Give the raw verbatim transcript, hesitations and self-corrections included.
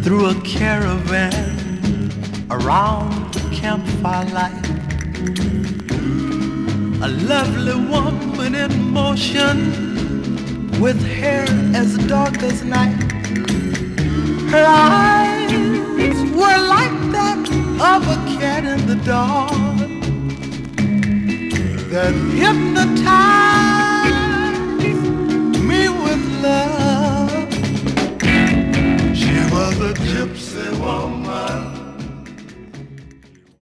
through a caravan around the campfire light. A lovely woman in motion with hair as dark as night. Her eyes were like that of a cat in the dark that hypnotized me with love. She was a gypsy woman